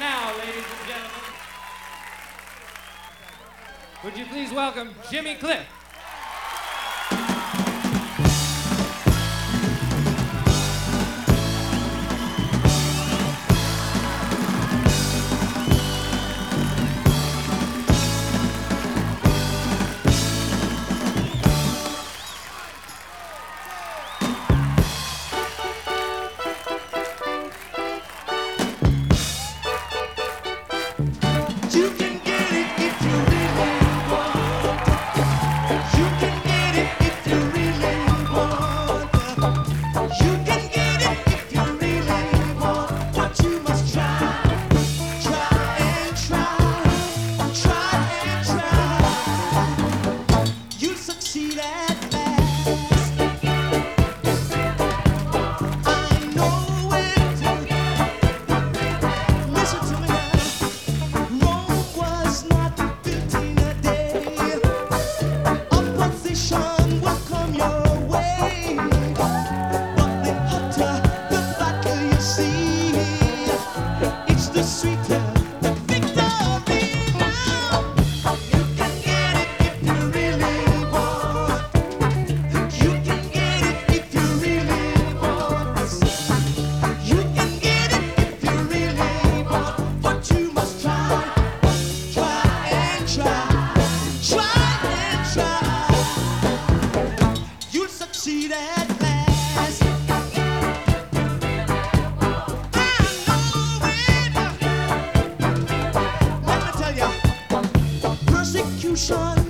now, ladies and gentlemen, would you please welcome Jimmy Cliff? You can get it if you really want. You can get it if you really want. You can get it if you really want. But you must try, try and try, try and try. You'll succeed at last. I know it. Listen to me now. Rome was not built in a day. Opposition will come your way, but the hotter the battle you see, it's the sweeter the victory now. You can get it if you really want. You can get it if you really want. You can get it if you really want, but you must try, try and try, try and try. You'll succeed at last. I know it. Let me tell you, persecution